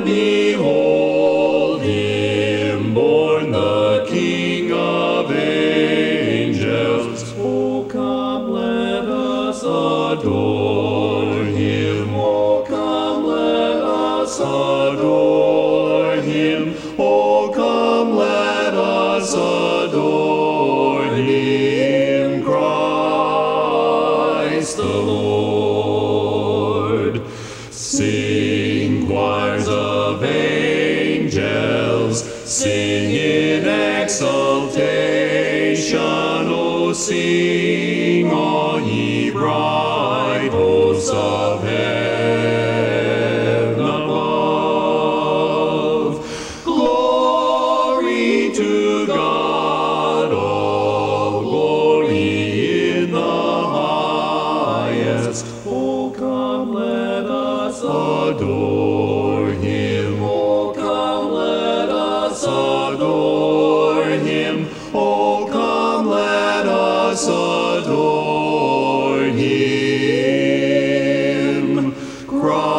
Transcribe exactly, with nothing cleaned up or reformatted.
behold him born, the King of angels. Oh, come, let us adore him. Oh, come, let us adore him. Oh, come, let us adore him, Christ the Lord. Sing, choirs of angels, sing in exultation. Oh, sing, all ye bright hosts of heaven above. Glory to God, all glory in the highest. Oh, come, let us adore him. Oh, come, let us adore him. Oh, come, let us adore him. Christ